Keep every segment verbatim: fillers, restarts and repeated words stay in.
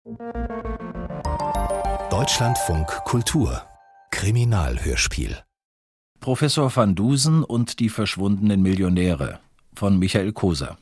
Deutschlandfunk Kultur Kriminalhörspiel. Professor van Dusen und die verschwundenen Millionäre von Michael Koser.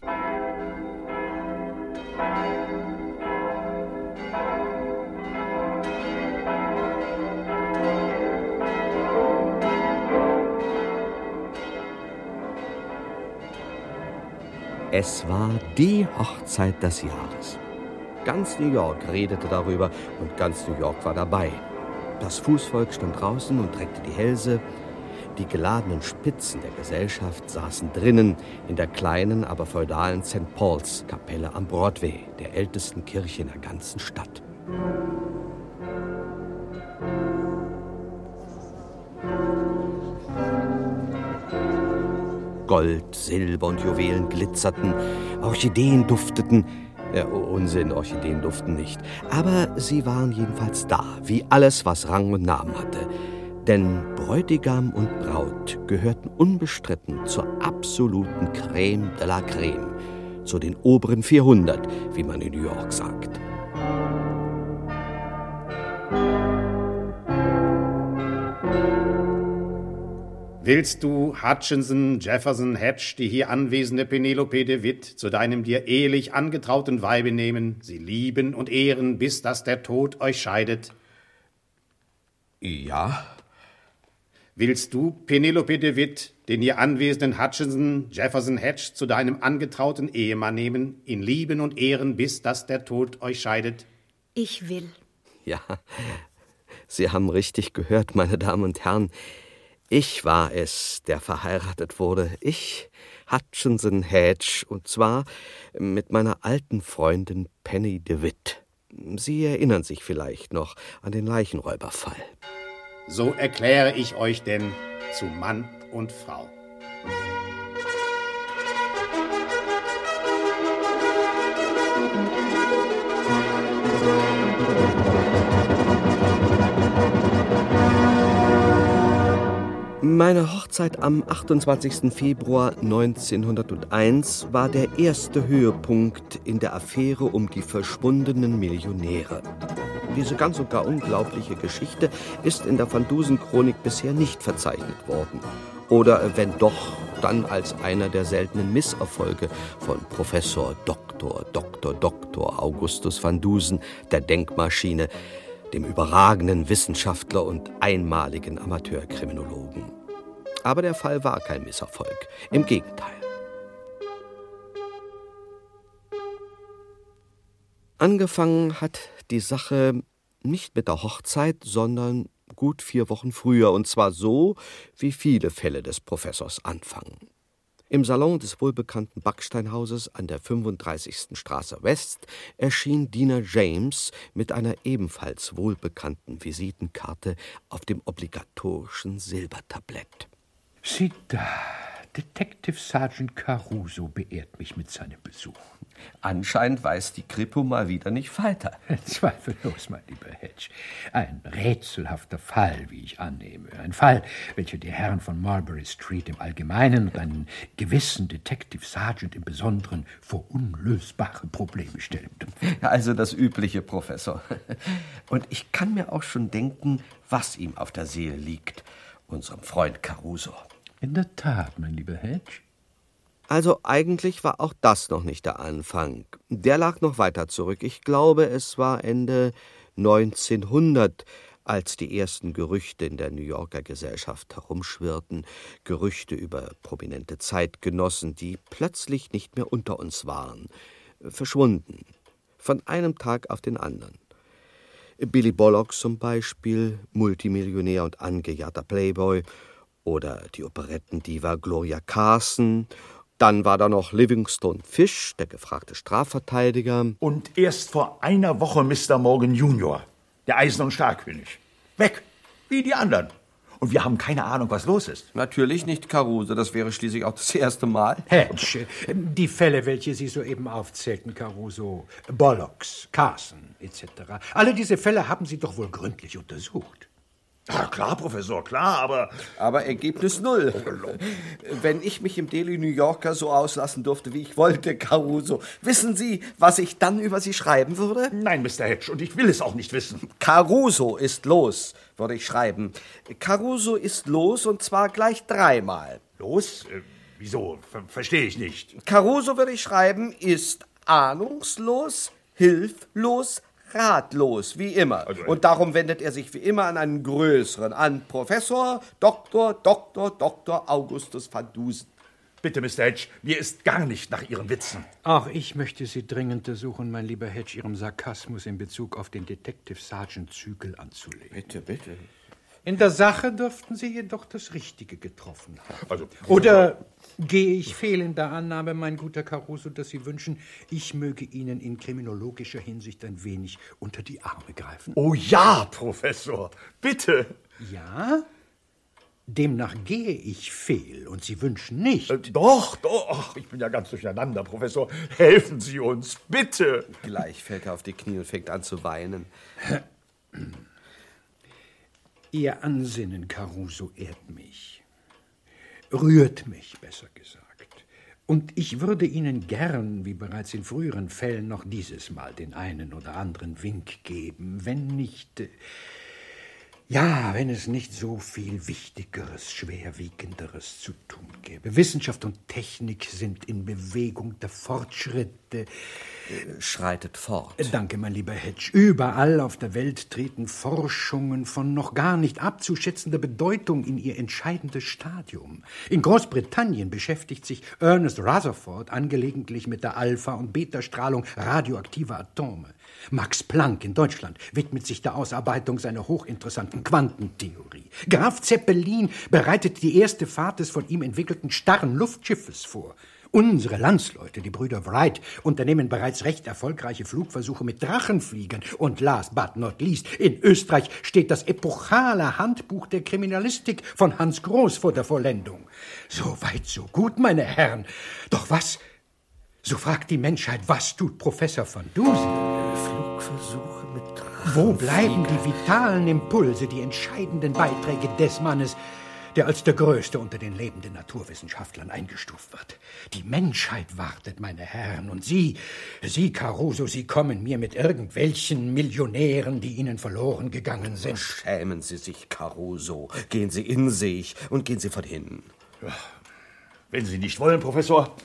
Es war die Hochzeit des Jahres. Ganz New York redete darüber und ganz New York war dabei. Das Fußvolk stand draußen und reckte die Hälse. Die geladenen Spitzen der Gesellschaft saßen drinnen in der kleinen, aber feudalen Sankt Paul's Kapelle am Broadway, der ältesten Kirche in der ganzen Stadt. Gold, Silber und Juwelen glitzerten, Orchideen dufteten. Ja, Unsinn, Orchideen duften nicht. Aber sie waren jedenfalls da, wie alles, was Rang und Namen hatte. Denn Bräutigam und Braut gehörten unbestritten zur absoluten Crème de la Crème, zu den oberen vierhundert, wie man in New York sagt. Willst du, Hutchinson, Jefferson, Hatch, die hier anwesende Penelope de Witt, zu deinem dir ehelich angetrauten Weibe nehmen, sie lieben und ehren, bis dass der Tod euch scheidet? Ja. Willst du, Penelope de Witt, den hier anwesenden Hutchinson, Jefferson, Hatch, zu deinem angetrauten Ehemann nehmen, ihn lieben und ehren, bis dass der Tod euch scheidet? Ich will. Ja, Sie haben richtig gehört, meine Damen und Herren. Ich war es, der verheiratet wurde. Ich, Hutchinson Hedge, und zwar mit meiner alten Freundin Penny de Witt. Sie erinnern sich vielleicht noch an den Leichenräuberfall. So erkläre ich euch denn zu Mann und Frau. Meine Hochzeit am achtundzwanzigsten Februar neunzehnhunderteins war der erste Höhepunkt in der Affäre um die verschwundenen Millionäre. Diese ganz und gar unglaubliche Geschichte ist in der Van Dusen-Chronik bisher nicht verzeichnet worden. Oder wenn doch, dann als einer der seltenen Misserfolge von Professor Doktor Doktor Doktor Augustus van Dusen, der Denkmaschine, dem überragenden Wissenschaftler und einmaligen Amateurkriminologen. Aber der Fall war kein Misserfolg. Im Gegenteil. Angefangen hat die Sache nicht mit der Hochzeit, sondern gut vier Wochen früher. Und zwar so, wie viele Fälle des Professors anfangen. Im Salon des wohlbekannten Backsteinhauses an der fünfunddreißigsten Straße West erschien Diener James mit einer ebenfalls wohlbekannten Visitenkarte auf dem obligatorischen Silbertablett. Sieh da, Detective Sergeant Caruso beehrt mich mit seinem Besuch. Anscheinend weiß die Kripo mal wieder nicht weiter. Zweifellos, mein lieber Hedge. Ein rätselhafter Fall, wie ich annehme. Ein Fall, welcher die Herren von Marbury Street im Allgemeinen und einen gewissen Detective Sergeant im Besonderen vor unlösbare Probleme stellt. Also das Übliche, Professor. Und ich kann mir auch schon denken, was ihm auf der Seele liegt, unserem Freund Caruso. In der Tat, mein lieber Hedge. Also eigentlich war auch das noch nicht der Anfang. Der lag noch weiter zurück. Ich glaube, es war Ende neunzehnhundert, als die ersten Gerüchte in der New Yorker Gesellschaft herumschwirrten. Gerüchte über prominente Zeitgenossen, die plötzlich nicht mehr unter uns waren. Verschwunden. Von einem Tag auf den anderen. Billy Bollock zum Beispiel, Multimillionär und angejahrter Playboy. Oder die Operettendiva Gloria Carson. Dann war da noch Livingstone Fish, der gefragte Strafverteidiger. Und erst vor einer Woche Mister Morgan Junior, der Eisen- und Stahlkönig. Weg, wie die anderen. Und wir haben keine Ahnung, was los ist. Natürlich nicht Caruso, das wäre schließlich auch das erste Mal. Hedge, die Fälle, welche Sie soeben aufzählten, Caruso, Bollocks, Carson et cetera. Alle diese Fälle haben Sie doch wohl gründlich untersucht. Ja, klar, Professor, klar, aber... Aber Ergebnis null. Wenn ich mich im Daily New Yorker so auslassen durfte, wie ich wollte, Caruso, wissen Sie, was ich dann über Sie schreiben würde? Nein, Mister Hedge, und ich will es auch nicht wissen. Caruso ist los, würde ich schreiben. Caruso ist los, und zwar gleich dreimal. Los? Äh, wieso? Ver- Verstehe ich nicht. Caruso, würde ich schreiben, ist ahnungslos, hilflos, ratlos, wie immer. Also, äh, Und darum wendet er sich wie immer an einen Größeren, an Professor Doktor Doktor Doktor Augustus van Dusen. Bitte, Mister Hedge, mir ist gar nicht nach Ihren Witzen. Auch ich möchte Sie dringend ersuchen, mein lieber Hedge, Ihrem Sarkasmus in Bezug auf den Detective Sergeant Zügel anzulegen. Bitte, bitte. In der Sache dürften Sie jedoch das Richtige getroffen haben. Also, Oder gehe ich fehl in der Annahme, mein guter Caruso, dass Sie wünschen, ich möge Ihnen in kriminologischer Hinsicht ein wenig unter die Arme greifen? Oh ja, Professor, bitte. Ja? Demnach gehe ich fehl und Sie wünschen nicht. Äh, doch, doch, ach, ich bin ja ganz durcheinander, Professor. Helfen Sie uns, bitte. Gleich fällt er auf die Knie und fängt an zu weinen. Ihr Ansinnen, Caruso, ehrt mich. Rührt mich, besser gesagt. Und ich würde Ihnen gern, wie bereits in früheren Fällen, noch dieses Mal den einen oder anderen Wink geben, wenn nicht... Äh, Ja, wenn es nicht so viel Wichtigeres, Schwerwiegenderes zu tun gäbe. Wissenschaft und Technik sind in Bewegung, der Fortschritt äh, Schreitet fort. Danke, mein lieber Hedge. Überall auf der Welt treten Forschungen von noch gar nicht abzuschätzender Bedeutung in ihr entscheidendes Stadium. In Großbritannien beschäftigt sich Ernest Rutherford angelegentlich mit der Alpha- und Beta-Strahlung radioaktiver Atome. Max Planck in Deutschland widmet sich der Ausarbeitung seiner hochinteressanten Quantentheorie. Graf Zeppelin bereitet die erste Fahrt des von ihm entwickelten starren Luftschiffes vor. Unsere Landsleute, die Brüder Wright, unternehmen bereits recht erfolgreiche Flugversuche mit Drachenfliegern. Und last but not least, in Österreich steht das epochale Handbuch der Kriminalistik von Hans Groß vor der Vollendung. So weit, so gut, meine Herren. Doch was, so fragt die Menschheit, was tut Professor van Dusen? Flugversuche mit Drachen. Wo bleiben die vitalen Impulse, die entscheidenden Beiträge des Mannes, der als der Größte unter den lebenden Naturwissenschaftlern eingestuft wird? Die Menschheit wartet, meine Herren, und Sie, Sie, Caruso, Sie kommen mir mit irgendwelchen Millionären, die Ihnen verloren gegangen sind. Schämen Sie sich, Caruso. Gehen Sie in sich und gehen Sie von hinnen. Ja, wenn Sie nicht wollen, Professor.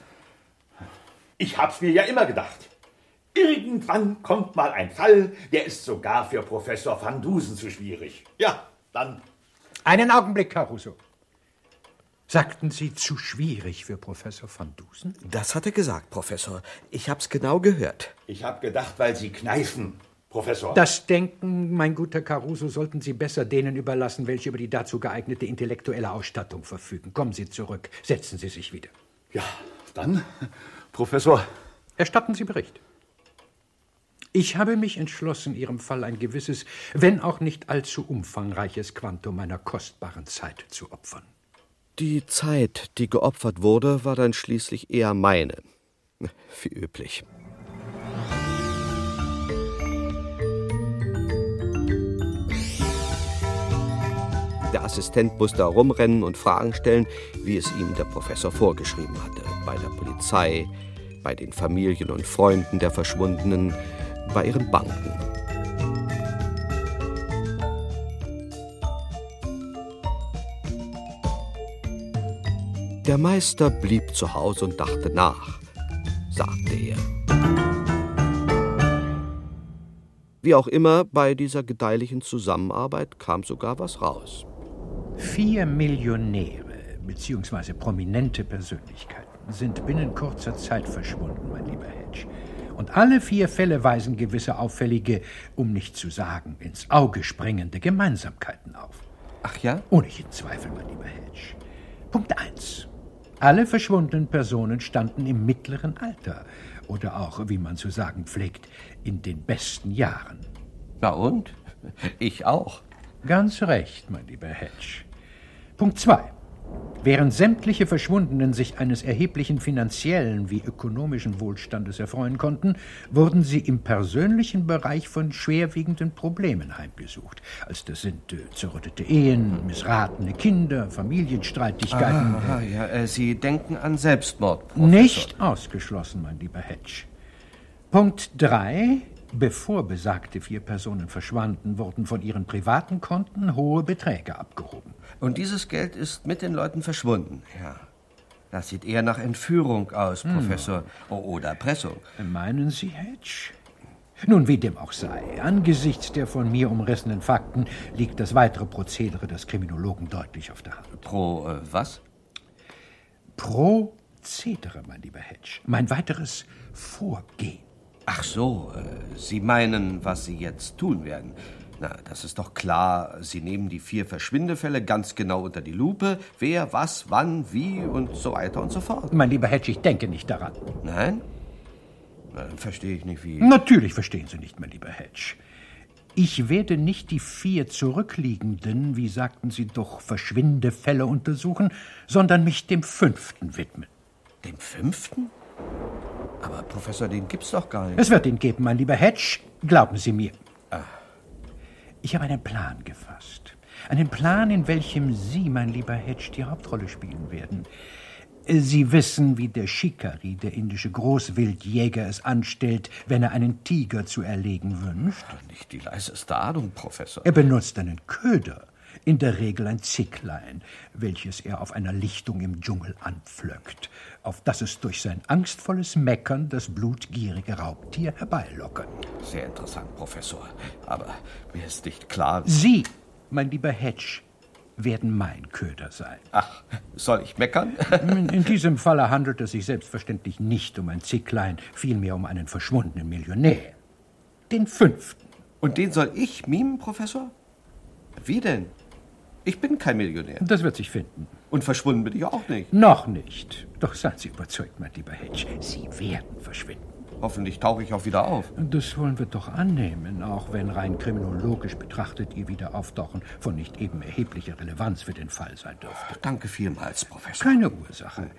Ich hab's mir ja immer gedacht. Irgendwann kommt mal ein Fall, der ist sogar für Professor van Dusen zu schwierig. Ja, dann... Einen Augenblick, Caruso. Sagten Sie zu schwierig für Professor van Dusen? Das hat er gesagt, Professor. Ich hab's genau gehört. Ich hab gedacht, weil Sie kneifen, Professor. Das Denken, mein guter Caruso, sollten Sie besser denen überlassen, welche über die dazu geeignete intellektuelle Ausstattung verfügen. Kommen Sie zurück, setzen Sie sich wieder. Ja, dann, Professor. Erstatten Sie Bericht. Ich habe mich entschlossen, Ihrem Fall ein gewisses, wenn auch nicht allzu umfangreiches Quantum meiner kostbaren Zeit zu opfern. Die Zeit, die geopfert wurde, war dann schließlich eher meine. Wie üblich. Der Assistent musste herumrennen und Fragen stellen, wie es ihm der Professor vorgeschrieben hatte. Bei der Polizei, bei den Familien und Freunden der Verschwundenen, bei ihren Banken. Der Meister blieb zu Hause und dachte nach, sagte er. Wie auch immer, bei dieser gedeihlichen Zusammenarbeit kam sogar was raus. Vier Millionäre bzw. prominente Persönlichkeiten sind binnen kurzer Zeit verschwunden, mein lieber Hedge. Und alle vier Fälle weisen gewisse auffällige, um nicht zu sagen, ins Auge springende Gemeinsamkeiten auf. Ach ja? Ohne jeden Zweifel, mein lieber Hedge. Punkt eins. Alle verschwundenen Personen standen im mittleren Alter oder auch, wie man zu sagen pflegt, in den besten Jahren. Na und? Ich auch. Ganz recht, mein lieber Hedge. Punkt zwei. Während sämtliche Verschwundenen sich eines erheblichen finanziellen wie ökonomischen Wohlstandes erfreuen konnten, wurden sie im persönlichen Bereich von schwerwiegenden Problemen heimgesucht. Also das sind äh, zerrüttete Ehen, missratene Kinder, Familienstreitigkeiten. Aha, ja, äh, Sie denken an Selbstmord, Professor. Nicht ausgeschlossen, mein lieber Hedge. Punkt drei. Bevor besagte vier Personen verschwanden, wurden von ihren privaten Konten hohe Beträge abgehoben. Und dieses Geld ist mit den Leuten verschwunden. Ja. Das sieht eher nach Entführung aus, Professor. Hm. Oder Erpressung. Meinen Sie, Hedge? Nun, wie dem auch sei, angesichts der von mir umrissenen Fakten liegt das weitere Prozedere des Kriminologen deutlich auf der Hand. Pro äh, was? Prozedere, mein lieber Hedge. Mein weiteres Vorgehen. Ach so, äh, Sie meinen, was Sie jetzt tun werden. Na, das ist doch klar. Sie nehmen die vier Verschwindefälle ganz genau unter die Lupe. Wer, was, wann, wie und so weiter und so fort. Mein lieber Hedge, ich denke nicht daran. Nein? Na, dann verstehe ich nicht, wie... Natürlich verstehen Sie nicht, mein lieber Hedge. Ich werde nicht die vier zurückliegenden, wie sagten Sie doch, Verschwindefälle untersuchen, sondern mich dem fünften widmen. Dem fünften? Aber, Professor, den gibt's doch gar nicht. Es wird ihn geben, mein lieber Hedge. Glauben Sie mir. Ah. Ich habe einen Plan gefasst. Einen Plan, in welchem Sie, mein lieber Hedge, die Hauptrolle spielen werden. Sie wissen, wie der Shikari, der indische Großwildjäger, es anstellt, wenn er einen Tiger zu erlegen wünscht. Nicht die leiseste Ahnung, Professor. Er benutzt einen Köder. In der Regel ein Zicklein, welches er auf einer Lichtung im Dschungel anpflöckt, auf das es durch sein angstvolles Meckern das blutgierige Raubtier herbeilockert. Sehr interessant, Professor. Aber mir ist nicht klar... Sie, mein lieber Hedge, werden mein Köder sein. Ach, soll ich meckern? In, in diesem Falle handelt es sich selbstverständlich nicht um ein Zicklein, vielmehr um einen verschwundenen Millionär. Den fünften. Und den soll ich mimen, Professor? Wie denn? Ich bin kein Millionär. Das wird sich finden. Und verschwunden bin ich auch nicht. Noch nicht. Doch seien Sie überzeugt, mein lieber Hedge. Sie werden verschwinden. Hoffentlich tauche ich auch wieder auf. Das wollen wir doch annehmen, auch wenn rein kriminologisch betrachtet Ihr Wiederauftauchen von nicht eben erheblicher Relevanz für den Fall sein dürfte. Danke vielmals, Professor. Keine Ursache.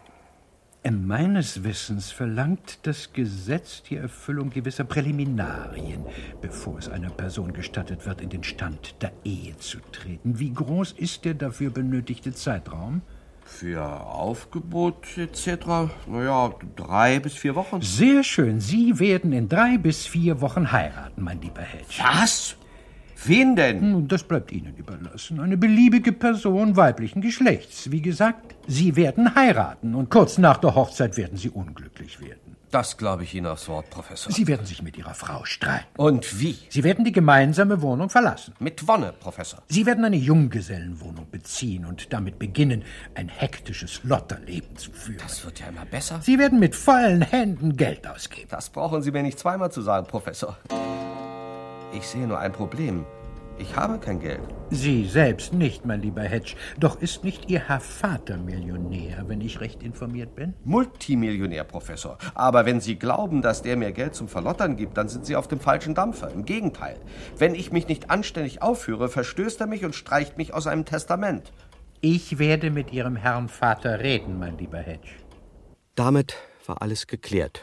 Meines Wissens verlangt das Gesetz die Erfüllung gewisser Präliminarien, bevor es einer Person gestattet wird, in den Stand der Ehe zu treten. Wie groß ist der dafür benötigte Zeitraum? Für Aufgebot et cetera, naja, drei bis vier Wochen. Sehr schön. Sie werden in drei bis vier Wochen heiraten, mein lieber Hedge. Was? Wen denn? Nun, das bleibt Ihnen überlassen. Eine beliebige Person weiblichen Geschlechts. Wie gesagt, Sie werden heiraten und kurz nach der Hochzeit werden Sie unglücklich werden. Das glaube ich Ihnen aufs Wort, Professor. Sie werden sich mit Ihrer Frau streiten. Und wie? Sie werden die gemeinsame Wohnung verlassen. Mit Wonne, Professor. Sie werden eine Junggesellenwohnung beziehen und damit beginnen, ein hektisches Lotterleben zu führen. Das wird ja immer besser. Sie werden mit vollen Händen Geld ausgeben. Das brauchen Sie mir nicht zweimal zu sagen, Professor. Ich sehe nur ein Problem. Ich habe kein Geld. Sie selbst nicht, mein lieber Hedge. Doch ist nicht Ihr Herr Vater Millionär, wenn ich recht informiert bin? Multimillionär, Professor. Aber wenn Sie glauben, dass der mir Geld zum Verlottern gibt, dann sind Sie auf dem falschen Dampfer. Im Gegenteil. Wenn ich mich nicht anständig aufführe, verstößt er mich und streicht mich aus einem Testament. Ich werde mit Ihrem Herrn Vater reden, mein lieber Hedge. Damit war alles geklärt.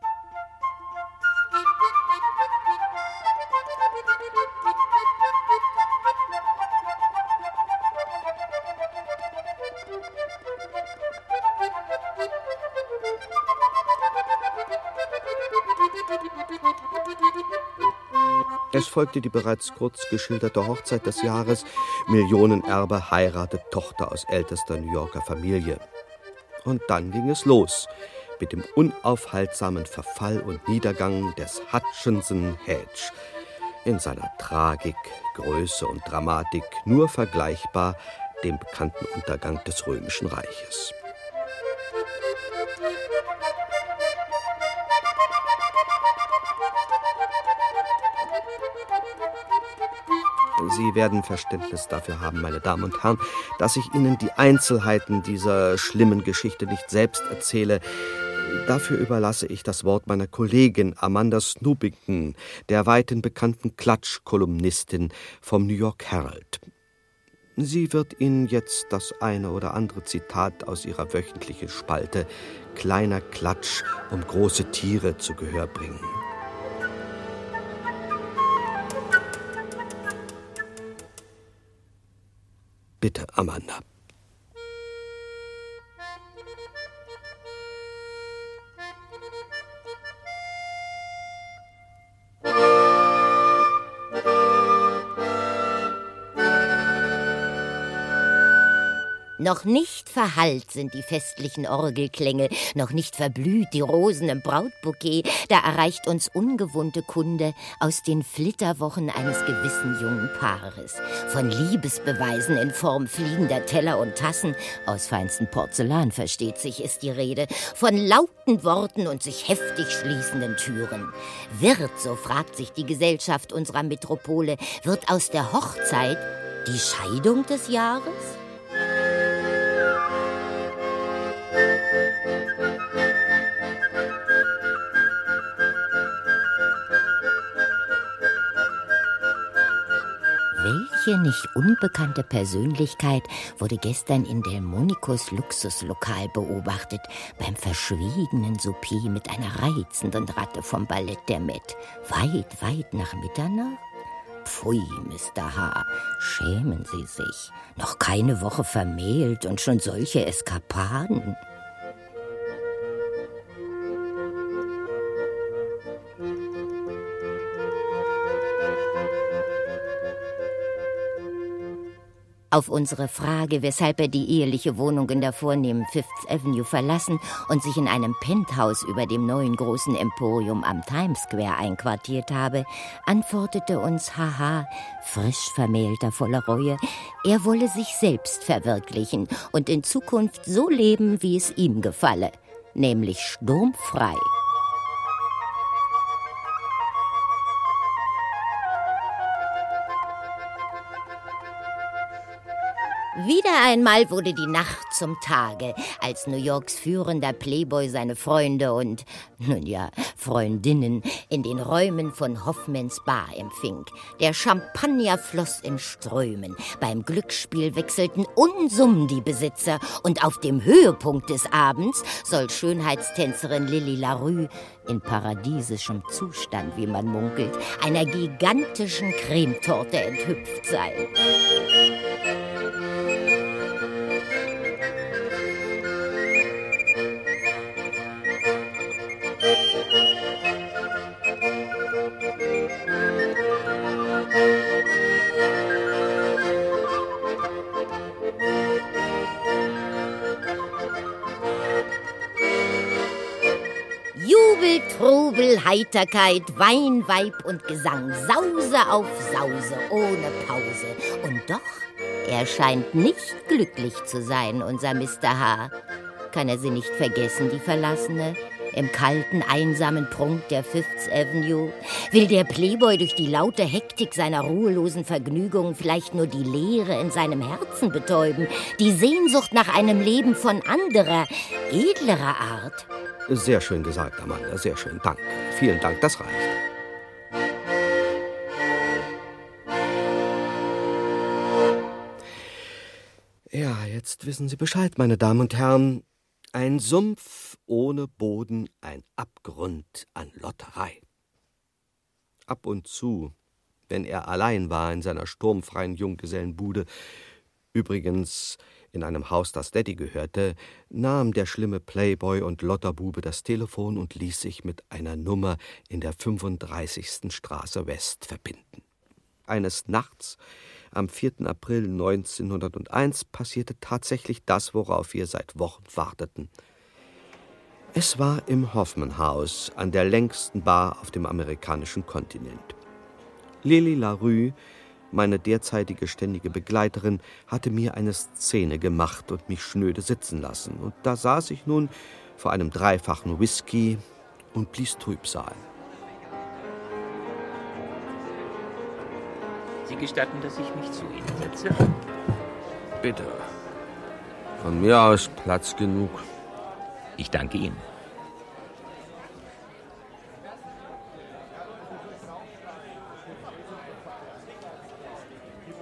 Es folgte die bereits kurz geschilderte Hochzeit des Jahres. Millionenerbe heiratet Tochter aus ältester New Yorker Familie. Und dann ging es los mit dem unaufhaltsamen Verfall und Niedergang des Hutchinson Hedge. In seiner Tragik, Größe und Dramatik nur vergleichbar dem bekannten Untergang des Römischen Reiches. Sie werden Verständnis dafür haben, meine Damen und Herren, dass ich Ihnen die Einzelheiten dieser schlimmen Geschichte nicht selbst erzähle. Dafür überlasse ich das Wort meiner Kollegin Amanda Snoopington, der weithin bekannten Klatschkolumnistin vom New York Herald. Sie wird Ihnen jetzt das eine oder andere Zitat aus ihrer wöchentlichen Spalte »Kleiner Klatsch um große Tiere« zu Gehör bringen. Bitte, Amanda. Noch nicht verhallt sind die festlichen Orgelklänge, noch nicht verblüht die Rosen im Brautbouquet, da erreicht uns ungewohnte Kunde aus den Flitterwochen eines gewissen jungen Paares. Von Liebesbeweisen in Form fliegender Teller und Tassen, aus feinstem Porzellan versteht sich, ist die Rede, von lauten Worten und sich heftig schließenden Türen. Wird, so fragt sich die Gesellschaft unserer Metropole, wird aus der Hochzeit die Scheidung des Jahres? Welche nicht unbekannte Persönlichkeit wurde gestern in Delmonicos Luxuslokal beobachtet, beim verschwiegenen Souper mit einer reizenden Ratte vom Ballett der Met, weit, weit nach Mitternacht? Pfui, Mister H., schämen Sie sich. Noch keine Woche vermählt und schon solche Eskapaden. Auf unsere Frage, weshalb er die eheliche Wohnung in der vornehmen Fifth Avenue verlassen und sich in einem Penthouse über dem neuen großen Emporium am Times Square einquartiert habe, antwortete uns Haha, frisch vermählter voller Reue, er wolle sich selbst verwirklichen und in Zukunft so leben, wie es ihm gefalle, nämlich sturmfrei. Wieder einmal wurde die Nacht zum Tage, als New Yorks führender Playboy seine Freunde und, nun ja, Freundinnen in den Räumen von Hoffmans Bar empfing. Der Champagner floss in Strömen, beim Glücksspiel wechselten Unsummen die Besitzer und auf dem Höhepunkt des Abends soll Schönheitstänzerin Lily LaRue in paradiesischem Zustand, wie man munkelt, einer gigantischen Cremetorte enthüpft sein. Jubel, Trubel, Heiterkeit, Wein, Weib und Gesang, Sause auf Sause, ohne Pause. Und doch, er scheint nicht glücklich zu sein, unser Mister H. Kann er sie nicht vergessen, die Verlassene? Im kalten, einsamen Prunk der Fifth Avenue? Will der Playboy durch die laute Hektik seiner ruhelosen Vergnügungen vielleicht nur die Leere in seinem Herzen betäuben, die Sehnsucht nach einem Leben von anderer, edlerer Art? Sehr schön gesagt, Amanda, sehr schön. Dank. Vielen Dank, das reicht. Ja, jetzt wissen Sie Bescheid, meine Damen und Herren. Ein Sumpf ohne Boden, ein Abgrund an Lotterei. Ab und zu, wenn er allein war in seiner sturmfreien Junggesellenbude, übrigens in einem Haus, das Daddy gehörte, nahm der schlimme Playboy und Lotterbube das Telefon und ließ sich mit einer Nummer in der fünfunddreißigsten Straße West verbinden. Eines Nachts, am vierten April neunzehnhunderteins, passierte tatsächlich das, worauf wir seit Wochen warteten. Es war im Hoffman House, an der längsten Bar auf dem amerikanischen Kontinent. Lily LaRue, meine derzeitige ständige Begleiterin, hatte mir eine Szene gemacht und mich schnöde sitzen lassen. Und da saß ich nun vor einem dreifachen Whisky und blies Trübsal. Sie gestatten, dass ich mich zu Ihnen setze? Bitte. Von mir aus Platz genug. Ich danke Ihnen.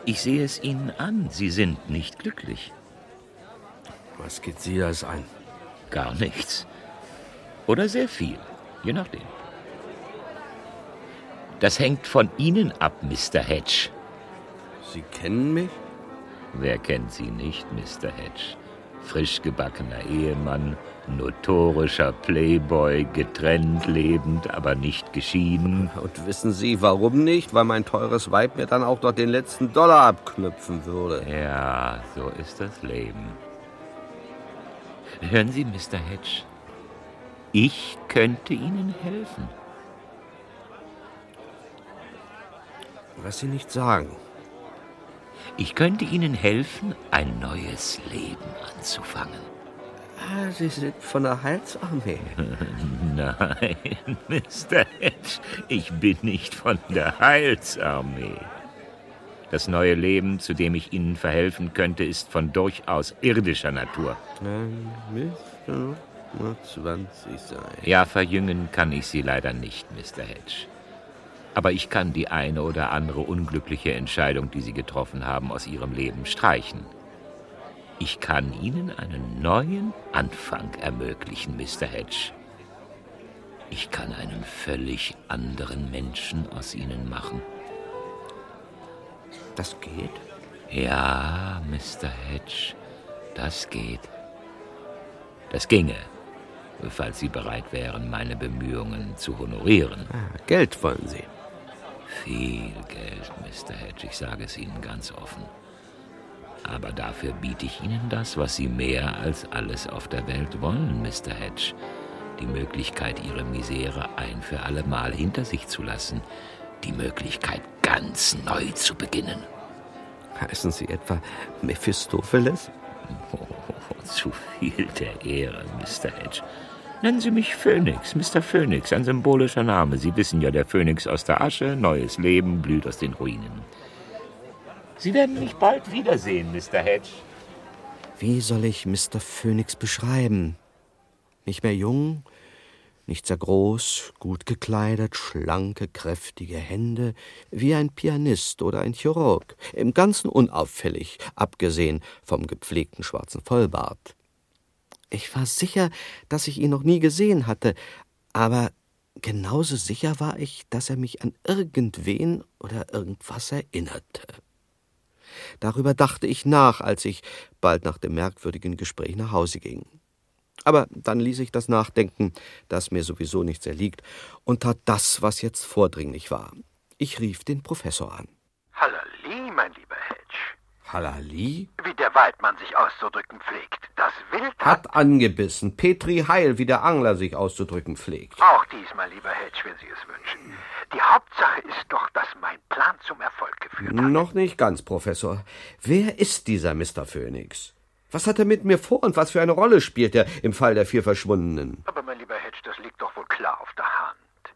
Ich sehe es Ihnen an. Sie sind nicht glücklich. Was geht Sie das an? Gar nichts. Oder sehr viel, je nachdem. Das hängt von Ihnen ab, Mister Hedge. Sie kennen mich? Wer kennt Sie nicht, Mister Hedge? Frisch gebackener Ehemann, notorischer Playboy, getrennt lebend, aber nicht geschieden. Und wissen Sie, warum nicht? Weil mein teures Weib mir dann auch noch den letzten Dollar abknüpfen würde. Ja, so ist das Leben. Hören Sie, Mister Hedge, ich könnte Ihnen helfen. Was Sie nicht sagen. Ich könnte Ihnen helfen, ein neues Leben anzufangen. Ah, Sie sind von der Heilsarmee. Nein, Mister Hedge, ich bin nicht von der Heilsarmee. Das neue Leben, zu dem ich Ihnen verhelfen könnte, ist von durchaus irdischer Natur. Dann müsste noch nur zwanzig sein. Ja, verjüngen kann ich Sie leider nicht, Mister Hedge. Aber ich kann die eine oder andere unglückliche Entscheidung, die Sie getroffen haben, aus Ihrem Leben streichen. Ich kann Ihnen einen neuen Anfang ermöglichen, Mister Hedge. Ich kann einen völlig anderen Menschen aus Ihnen machen. Das geht? Ja, Mister Hedge, das geht. Das ginge, falls Sie bereit wären, meine Bemühungen zu honorieren. Ah, Geld wollen Sie? Viel Geld, Mister Hedge, ich sage es Ihnen ganz offen. Aber dafür biete ich Ihnen das, was Sie mehr als alles auf der Welt wollen, Mister Hedge. Die Möglichkeit, Ihre Misere ein für alle Mal hinter sich zu lassen. Die Möglichkeit, ganz neu zu beginnen. Heißen Sie etwa Mephistopheles? Oh, zu viel der Ehre, Mister Hedge. Nennen Sie mich Phönix, Mister Phönix, ein symbolischer Name. Sie wissen ja, der Phönix aus der Asche, neues Leben, blüht aus den Ruinen. Sie werden mich bald wiedersehen, Mister Hedge. Wie soll ich Mister Phönix beschreiben? Nicht mehr jung, nicht sehr groß, gut gekleidet, schlanke, kräftige Hände, wie ein Pianist oder ein Chirurg. Im Ganzen unauffällig, abgesehen vom gepflegten schwarzen Vollbart. Ich war sicher, dass ich ihn noch nie gesehen hatte, aber genauso sicher war ich, dass er mich an irgendwen oder irgendwas erinnerte. Darüber dachte ich nach, als ich bald nach dem merkwürdigen Gespräch nach Hause ging. Aber dann ließ ich das Nachdenken, das mir sowieso nicht sehr liegt, und tat das, was jetzt vordringlich war. Ich rief den Professor an. Halali, mein lieber Hedge. Halali? Wie der Waldmann sich auszudrücken pflegt. Das Wild hat... Hat angebissen. Petri Heil, wie der Angler sich auszudrücken pflegt. Auch diesmal, lieber Hedge, wenn Sie es wünschen. Die Hauptsache ist doch, dass mein Plan zum Erfolg geführt hat. Noch nicht ganz, Professor. Wer ist dieser Mister Phönix? Was hat er mit mir vor und was für eine Rolle spielt er im Fall der vier Verschwundenen? Aber, mein lieber Hedge, das liegt doch wohl klar auf der Hand.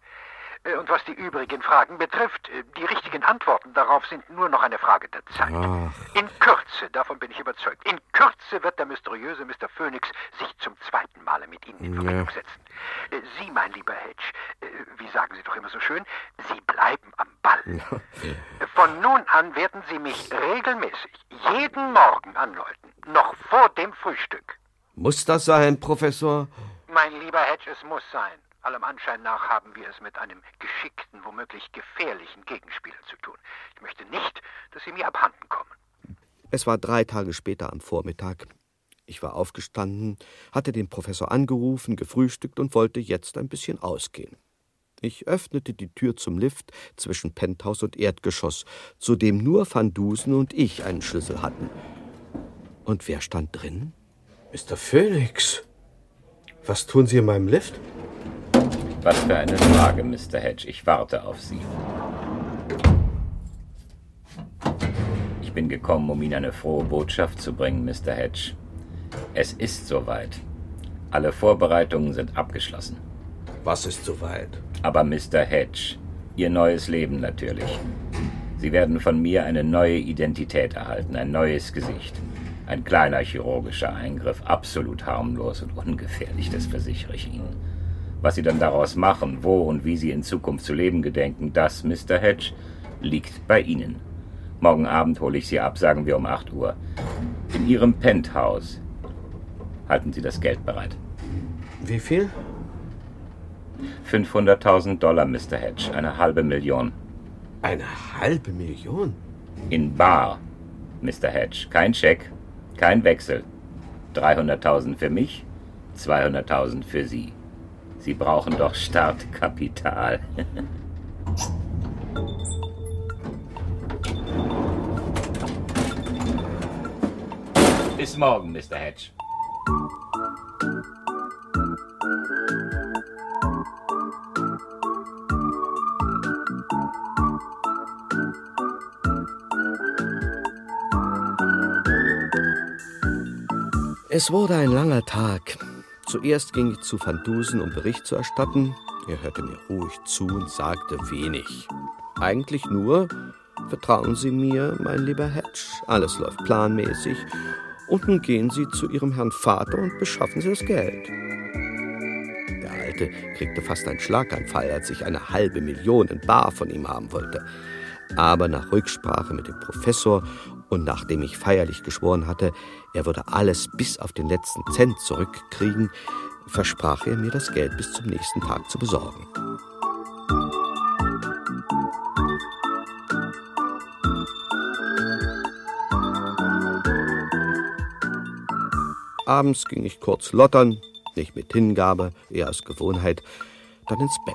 Und was die übrigen Fragen betrifft, die richtigen Antworten darauf sind nur noch eine Frage der Zeit. Ach. In Kürze, davon bin ich überzeugt, in Kürze wird der mysteriöse Mister Phönix sich zum zweiten Male mit Ihnen in Verbindung Ja. setzen. Sie, mein lieber Hedge, wie sagen Sie doch immer so schön, Sie bleiben am Ball. Von nun an werden Sie mich regelmäßig jeden Morgen anläuten, noch vor dem Frühstück. Muss das sein, Professor? Mein lieber Hedge, es muss sein. Allem Anschein nach haben wir es mit einem geschickten, womöglich gefährlichen Gegenspieler zu tun. Ich möchte nicht, dass Sie mir abhanden kommen. Es war drei Tage später am Vormittag. Ich war aufgestanden, hatte den Professor angerufen, gefrühstückt und wollte jetzt ein bisschen ausgehen. Ich öffnete die Tür zum Lift zwischen Penthouse und Erdgeschoss, zu dem nur Van Dusen und ich einen Schlüssel hatten. Und wer stand drin? Mister Phönix. Was tun Sie in meinem Lift? Was für eine Frage, Mister Hedge. Ich warte auf Sie. Ich bin gekommen, um Ihnen eine frohe Botschaft zu bringen, Mister Hedge. Es ist soweit. Alle Vorbereitungen sind abgeschlossen. Was ist soweit? Aber Mister Hedge, Ihr neues Leben natürlich. Sie werden von mir eine neue Identität erhalten, ein neues Gesicht. Ein kleiner chirurgischer Eingriff, absolut harmlos und ungefährlich, das versichere ich Ihnen. Was Sie dann daraus machen, wo und wie Sie in Zukunft zu leben gedenken, das, Mister Hedge, liegt bei Ihnen. Morgen Abend hole ich Sie ab, sagen wir um acht Uhr. In Ihrem Penthouse. Halten Sie das Geld bereit. Wie viel? fünfhunderttausend Dollar, Mister Hedge. Eine halbe Million. Eine halbe Million? In bar, Mister Hedge. Kein Scheck, kein Wechsel. dreihunderttausend für mich, zweihunderttausend für Sie. Sie brauchen doch Startkapital. Bis morgen, Mister Hedge. Es wurde ein langer Tag. Zuerst ging ich zu Van Dusen, um Bericht zu erstatten. Er hörte mir ruhig zu und sagte wenig. Eigentlich nur: Vertrauen Sie mir, mein lieber Hedge, alles läuft planmäßig. Und nun gehen Sie zu Ihrem Herrn Vater und beschaffen Sie das Geld. Der Alte kriegte fast einen Schlaganfall, als ich eine halbe Million in bar von ihm haben wollte. Aber nach Rücksprache mit dem Professor und nachdem ich feierlich geschworen hatte, er würde alles bis auf den letzten Cent zurückkriegen, versprach er mir, das Geld bis zum nächsten Tag zu besorgen. Abends ging ich kurz lottern, nicht mit Hingabe, eher aus Gewohnheit, dann ins Bett.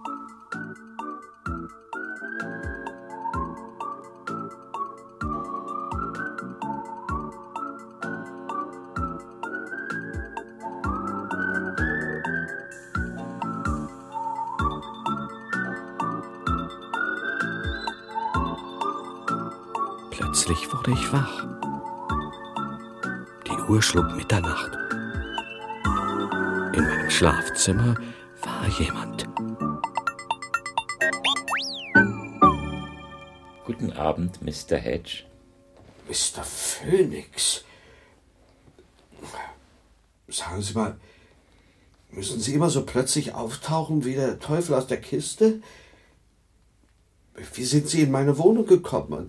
Plötzlich wurde ich wach. Die Uhr schlug Mitternacht. In meinem Schlafzimmer war jemand. Guten Abend, Mister Hedge. Mister Phoenix. Sagen Sie mal, müssen Sie immer so plötzlich auftauchen wie der Teufel aus der Kiste? Wie sind Sie in meine Wohnung gekommen? Und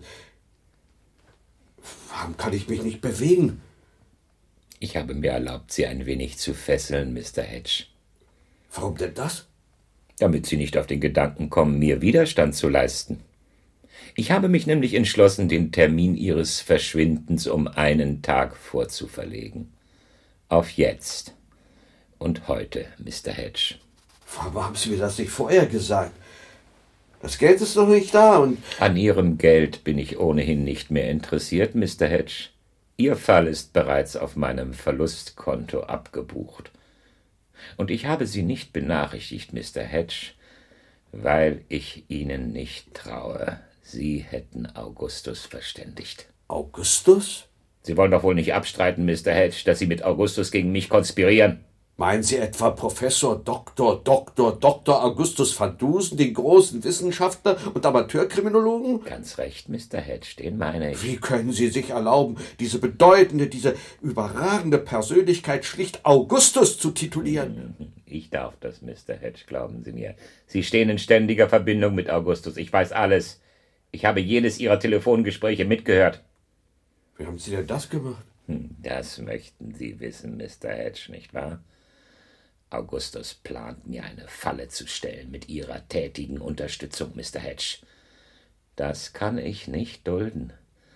warum kann ich mich nicht bewegen? Ich habe mir erlaubt, Sie ein wenig zu fesseln, Mister Hedge. Warum denn das? Damit Sie nicht auf den Gedanken kommen, mir Widerstand zu leisten. Ich habe mich nämlich entschlossen, den Termin Ihres Verschwindens um einen Tag vorzuverlegen. Auf jetzt und heute, Mister Hedge. Warum haben Sie mir das nicht vorher gesagt? Das Geld ist noch nicht da und... An Ihrem Geld bin ich ohnehin nicht mehr interessiert, Mister Hedge. Ihr Fall ist bereits auf meinem Verlustkonto abgebucht. Und ich habe Sie nicht benachrichtigt, Mister Hedge, weil ich Ihnen nicht traue. Sie hätten Augustus verständigt. Augustus? Sie wollen doch wohl nicht abstreiten, Mister Hedge, dass Sie mit Augustus gegen mich konspirieren? Meinen Sie etwa Professor Doktor Doktor Doktor Augustus Van Dusen, den großen Wissenschaftler und Amateurkriminologen? Ganz recht, Mister Hedge, den meine ich. Wie können Sie sich erlauben, diese bedeutende, diese überragende Persönlichkeit schlicht Augustus zu titulieren? Ich darf das, Mister Hedge, glauben Sie mir. Sie stehen in ständiger Verbindung mit Augustus. Ich weiß alles. Ich habe jedes Ihrer Telefongespräche mitgehört. Wie haben Sie denn das gemacht? Das möchten Sie wissen, Mister Hedge, nicht wahr? Augustus plant, mir eine Falle zu stellen mit Ihrer tätigen Unterstützung, Mister Hedge. Das kann ich nicht dulden.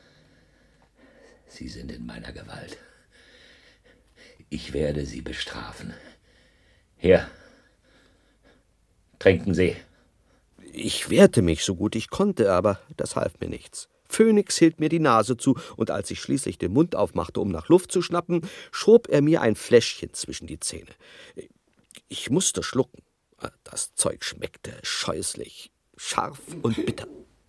Sie sind in meiner Gewalt. Ich werde Sie bestrafen. Hier, trinken Sie. Ich wehrte mich so gut ich konnte, aber das half mir nichts. Phoenix hielt mir die Nase zu, und als ich schließlich den Mund aufmachte, um nach Luft zu schnappen, schob er mir ein Fläschchen zwischen die Zähne. Ich musste schlucken. Das Zeug schmeckte scheußlich, scharf und bitter.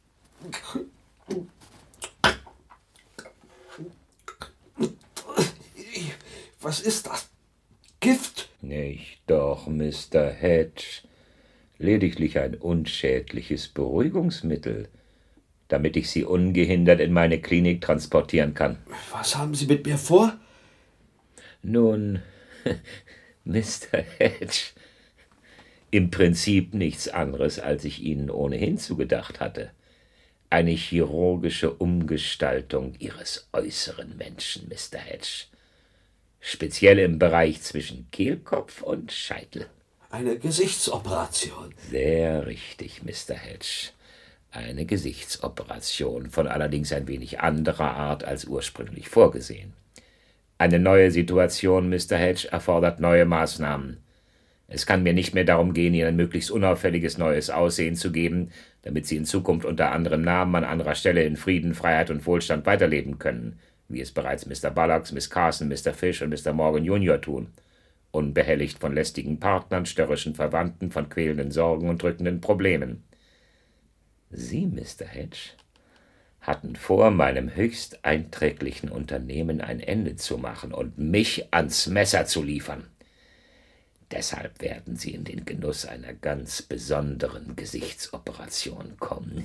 Was ist das? Gift? Nicht doch, Mister Hedge. Lediglich ein unschädliches Beruhigungsmittel, damit ich Sie ungehindert in meine Klinik transportieren kann. Was haben Sie mit mir vor? Nun, Mister Hedge, im Prinzip nichts anderes, als ich Ihnen ohnehin zugedacht hatte. eine chirurgische Umgestaltung Ihres äußeren Menschen, Mister Hedge. Speziell im Bereich zwischen Kehlkopf und Scheitel. Eine Gesichtsoperation. Sehr richtig, Mister Hedge. Eine Gesichtsoperation, von allerdings ein wenig anderer Art als ursprünglich vorgesehen. Eine neue Situation, Mister Hedge, erfordert neue Maßnahmen. Es kann mir nicht mehr darum gehen, Ihnen ein möglichst unauffälliges neues Aussehen zu geben, damit Sie in Zukunft unter anderem Namen an anderer Stelle in Frieden, Freiheit und Wohlstand weiterleben können, wie es bereits Mister Bullocks, Miss Carson, Mister Fish und Mister Morgan Junior tun, unbehelligt von lästigen Partnern, störrischen Verwandten, von quälenden Sorgen und drückenden Problemen. Sie, Mister Hedge, hatten vor, meinem höchst einträglichen Unternehmen ein Ende zu machen und mich ans Messer zu liefern. Deshalb werden Sie in den Genuss einer ganz besonderen Gesichtsoperation kommen.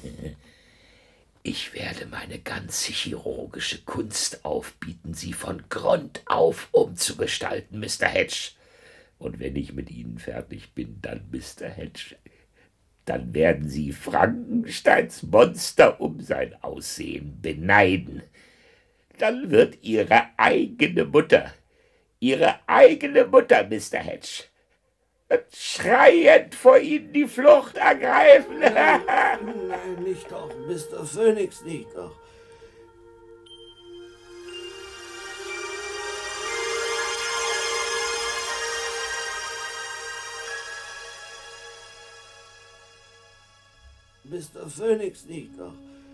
Ich werde meine ganze chirurgische Kunst aufbieten, Sie von Grund auf umzugestalten, Mister Hedge. Und wenn ich mit Ihnen fertig bin, dann, Mister Hedge, dann werden Sie Frankensteins Monster um sein Aussehen beneiden. Dann wird Ihre eigene Mutter, Ihre eigene Mutter, Mister Hedge, schreiend vor Ihnen die Flucht ergreifen. Nein, nein, nicht doch, Mister Phoenix, nicht doch. Mister Phoenix, nicht doch.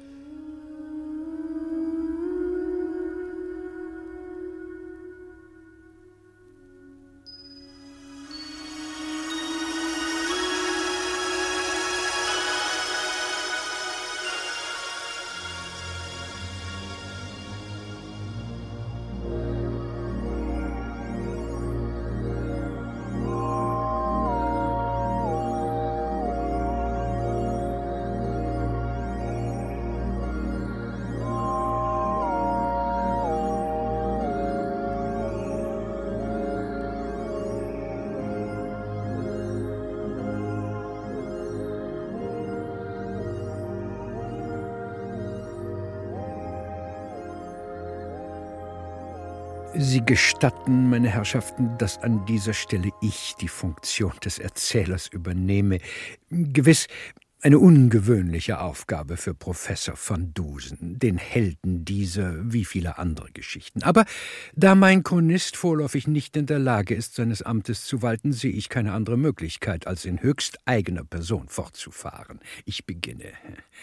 Sie gestatten, meine Herrschaften, dass an dieser Stelle ich die Funktion des Erzählers übernehme. Gewiss eine ungewöhnliche Aufgabe für Professor Van Dusen, den Helden dieser wie vieler anderer Geschichten. Aber da mein Chronist vorläufig nicht in der Lage ist, seines Amtes zu walten, sehe ich keine andere Möglichkeit, als in höchst eigener Person fortzufahren. Ich beginne.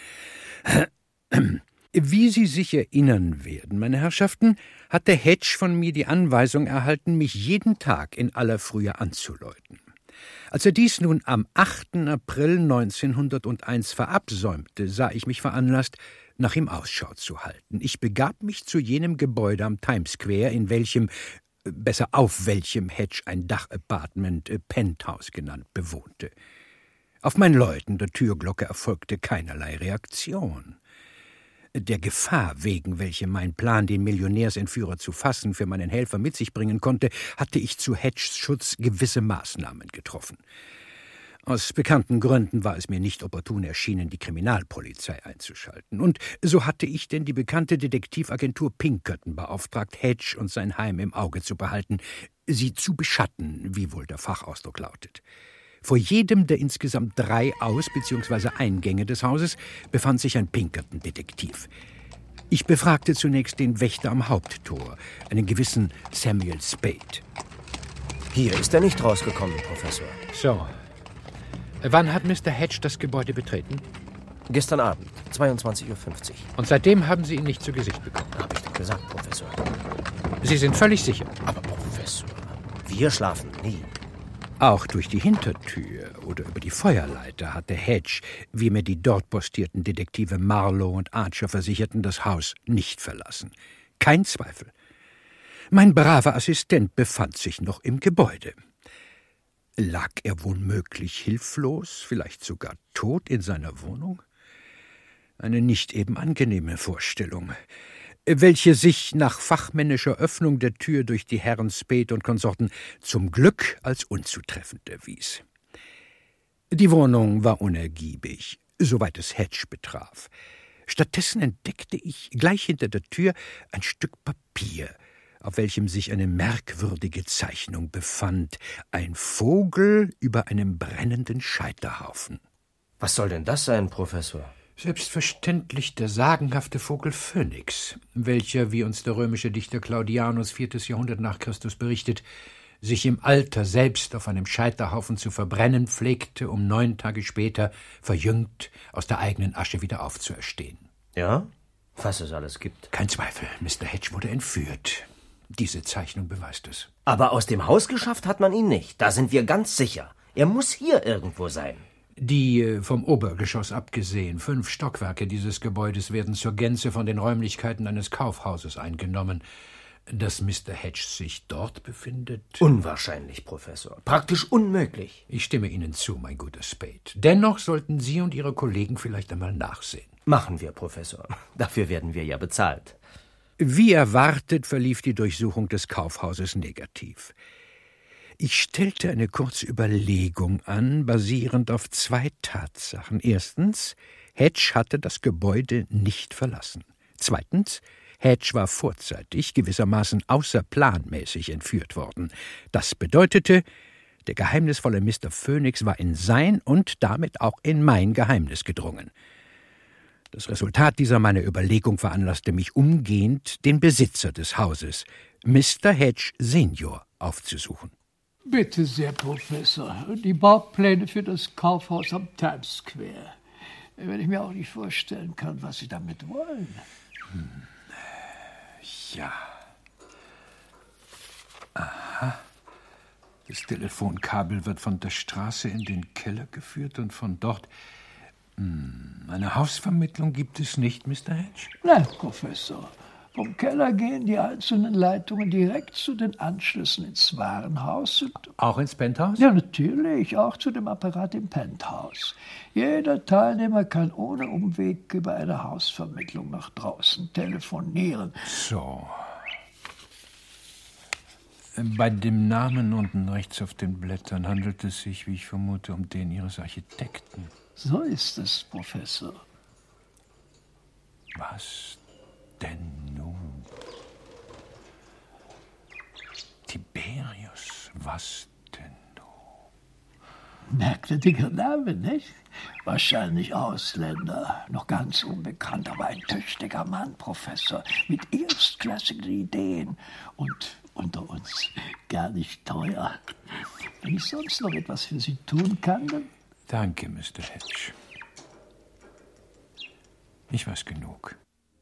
Wie Sie sich erinnern werden, meine Herrschaften, hat der Hedge von mir die Anweisung erhalten, mich jeden Tag in aller Frühe anzuläuten. Als er dies nun am achten April neunzehnhunderteins verabsäumte, sah ich mich veranlasst, nach ihm Ausschau zu halten. Ich begab mich zu jenem Gebäude am Times Square, in welchem, besser auf welchem Hedge ein Dachapartment, Penthouse genannt, bewohnte. Auf mein Läuten der Türglocke erfolgte keinerlei Reaktion. Der Gefahr wegen, welche mein Plan, den Millionärsentführer zu fassen, für meinen Helfer mit sich bringen konnte, hatte ich zu Hedges Schutz gewisse Maßnahmen getroffen. Aus bekannten Gründen war es mir nicht opportun erschienen, die Kriminalpolizei einzuschalten. Und so hatte ich denn die bekannte Detektivagentur Pinkerton beauftragt, Hedge und sein Heim im Auge zu behalten, sie zu beschatten, wie wohl der Fachausdruck lautet. Vor jedem der insgesamt drei Aus- bzw. Eingänge des Hauses befand sich ein Pinkerton-Detektiv. Ich befragte zunächst den Wächter am Haupttor, einen gewissen Samuel Spade. Hier ist er nicht rausgekommen, Professor. So. Wann hat Mister Hedge das Gebäude betreten? Gestern Abend, zweiundzwanzig Uhr fünfzig. Und seitdem haben Sie ihn nicht zu Gesicht bekommen? Hab ich doch gesagt, Professor. Sie sind völlig sicher? Aber Professor, wir schlafen nie. Auch durch die Hintertür oder über die Feuerleiter hatte Hedge, wie mir die dort postierten Detektive Marlowe und Archer versicherten, das Haus nicht verlassen. Kein Zweifel. Mein braver Assistent befand sich noch im Gebäude. Lag er womöglich hilflos, vielleicht sogar tot in seiner Wohnung? Eine nicht eben angenehme Vorstellung, welche sich nach fachmännischer Öffnung der Tür durch die Herren Spade und Konsorten zum Glück als unzutreffend erwies. Die Wohnung war unergiebig, soweit es Hedge betraf. Stattdessen entdeckte ich gleich hinter der Tür ein Stück Papier, auf welchem sich eine merkwürdige Zeichnung befand. Ein Vogel über einem brennenden Scheiterhaufen. Was soll denn das sein, Professor? Selbstverständlich der sagenhafte Vogel Phönix, welcher, wie uns der römische Dichter Claudianus viertes Jahrhundert nach Christus berichtet, sich im Alter selbst auf einem Scheiterhaufen zu verbrennen pflegte, um neun Tage später verjüngt aus der eigenen Asche wieder aufzuerstehen. Ja? Was es alles gibt. Kein Zweifel, Mister Hedge wurde entführt. Diese Zeichnung beweist es. Aber aus dem Haus geschafft hat man ihn nicht. Da sind wir ganz sicher. Er muss hier irgendwo sein. Die vom Obergeschoss abgesehen fünf Stockwerke dieses Gebäudes werden zur Gänze von den Räumlichkeiten eines Kaufhauses eingenommen. Dass Mister Hedge sich dort befindet? Unwahrscheinlich, Professor. Praktisch unmöglich. Ich stimme Ihnen zu, mein guter Spade. Dennoch sollten Sie und Ihre Kollegen vielleicht einmal nachsehen. Machen wir, Professor. Dafür werden wir ja bezahlt. Wie erwartet verlief die Durchsuchung des Kaufhauses negativ. Ich stellte eine kurze Überlegung an, basierend auf zwei Tatsachen. Erstens, Hedge hatte das Gebäude nicht verlassen. Zweitens, Hedge war vorzeitig, gewissermaßen außerplanmäßig entführt worden. Das bedeutete, der geheimnisvolle Mister Phönix war in sein und damit auch in mein Geheimnis gedrungen. Das Resultat dieser meiner Überlegung veranlasste mich umgehend, den Besitzer des Hauses, Mister Hedge Senior, aufzusuchen. Bitte sehr, Professor. Die Baupläne für das Kaufhaus am Times Square. Wenn ich mir auch nicht vorstellen kann, was Sie damit wollen. Hm. Ja. Aha. Das Telefonkabel wird von der Straße in den Keller geführt und von dort... Hm. Eine Hausvermittlung gibt es nicht, Mister Hedge? Nein, Professor. Vom Keller gehen die einzelnen Leitungen direkt zu den Anschlüssen ins Warenhaus. Und auch ins Penthouse? Ja, natürlich. Auch zu dem Apparat im Penthouse. Jeder Teilnehmer kann ohne Umweg über eine Hausvermittlung nach draußen telefonieren. So. Bei dem Namen unten rechts auf den Blättern handelt es sich, wie ich vermute, um den Ihres Architekten. So ist es, Professor. Was denn nun? Tiberius, was denn nun? Merkwürdiger Name, nicht? Wahrscheinlich Ausländer, noch ganz unbekannt, aber ein tüchtiger Mann, Professor, mit erstklassigen Ideen und unter uns gar nicht teuer. Wenn ich sonst noch etwas für Sie tun kann, dann... Danke, Mister Hedge. Ich weiß genug.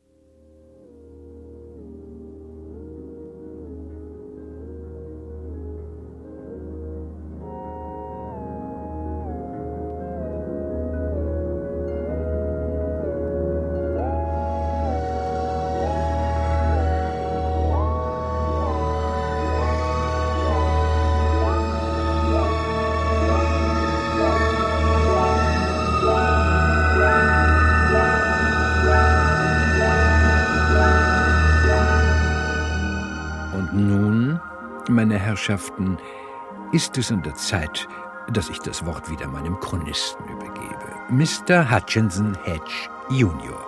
Meine Herrschaften, ist es an der Zeit, dass ich das Wort wieder meinem Chronisten übergebe. Mister Hutchinson Hedge Junior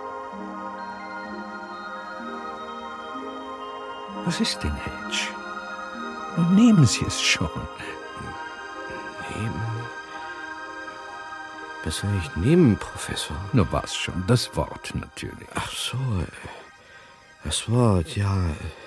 Was ist denn, Hedge? Nun nehmen Sie es schon. Nehmen? Was soll ich nehmen, Professor? Nur war's schon, das Wort natürlich. Ach so, das Wort, ja...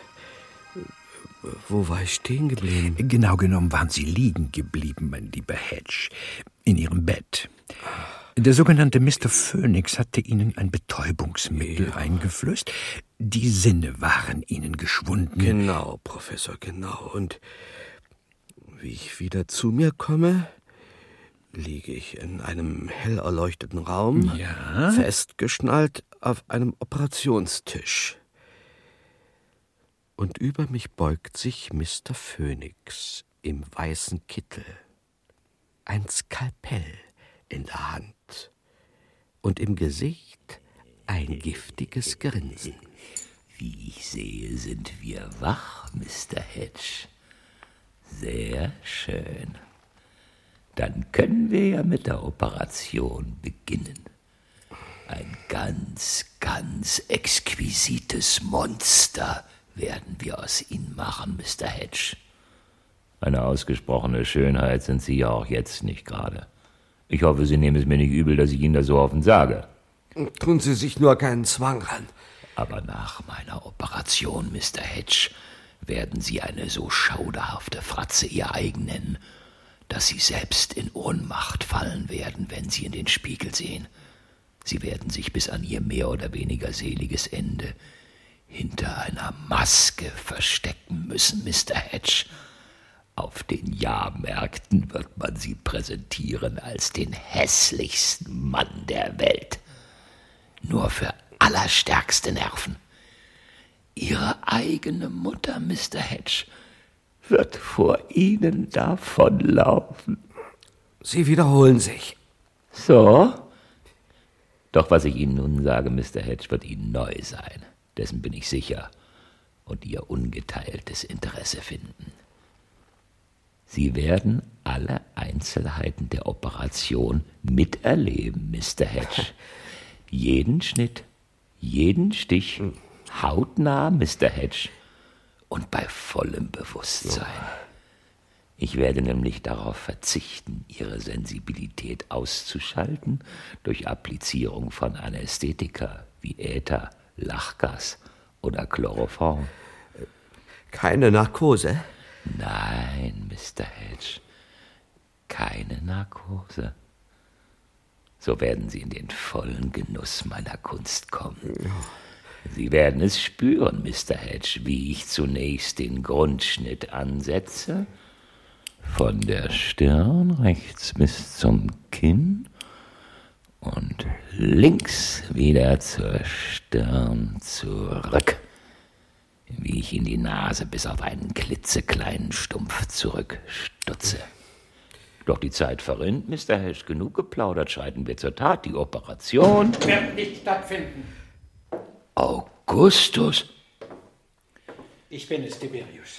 Wo war ich stehen geblieben? Genau genommen waren Sie liegen geblieben, mein lieber Hedge, in Ihrem Bett. Der sogenannte Mister Phönix hatte Ihnen ein Betäubungsmittel ja. eingeflößt. Die Sinne waren Ihnen geschwunden. Genau, Professor, genau. Und wie ich wieder zu mir komme, liege ich in einem hell erleuchteten Raum, ja? festgeschnallt auf einem Operationstisch. Und über mich beugt sich Mister Phönix im weißen Kittel, ein Skalpell in der Hand und im Gesicht ein giftiges Grinsen. Wie ich sehe, sind wir wach, Mister Hedge. Sehr schön. Dann können wir ja mit der Operation beginnen. Ein ganz, ganz exquisites Monster werden wir aus Ihnen machen, Mister Hedge. Eine ausgesprochene Schönheit sind Sie ja auch jetzt nicht gerade. Ich hoffe, Sie nehmen es mir nicht übel, dass ich Ihnen das so offen sage. Tun Sie sich nur keinen Zwang an. Aber nach meiner Operation, Mister Hedge, werden Sie eine so schauderhafte Fratze Ihr eigen nennen, dass Sie selbst in Ohnmacht fallen werden, wenn Sie in den Spiegel sehen. Sie werden sich bis an Ihr mehr oder weniger seliges Ende hinter einer Maske verstecken müssen, Mister Hedge. Auf den Jahrmärkten wird man Sie präsentieren als den hässlichsten Mann der Welt. Nur für allerstärkste Nerven. Ihre eigene Mutter, Mister Hedge, wird vor Ihnen davonlaufen. Sie wiederholen sich. So? Doch was ich Ihnen nun sage, Mister Hedge, wird Ihnen neu sein. Dessen bin ich sicher. Und Ihr ungeteiltes Interesse finden. Sie werden alle Einzelheiten der Operation miterleben, Mister Hedge. Jeden Schnitt, jeden Stich, hautnah, Mister Hedge. Und bei vollem Bewusstsein. Ich werde nämlich darauf verzichten, Ihre Sensibilität auszuschalten durch Applizierung von Anästhetika wie Äther, Lachgas oder Chloroform. Keine Narkose? Nein, Mister Hedge, keine Narkose. So werden Sie in den vollen Genuss meiner Kunst kommen. Sie werden es spüren, Mister Hedge, wie ich zunächst den Grundschnitt ansetze, von der Stirn rechts bis zum Kinn und links wieder zur Stirn zurück, wie ich in die Nase bis auf einen klitzekleinen Stumpf zurückstutze. Doch die Zeit verrinnt, Mister Hedge, genug geplaudert, schreiten wir zur Tat. Die Operation Wird nicht stattfinden. Augustus? Ich bin es, Tiberius.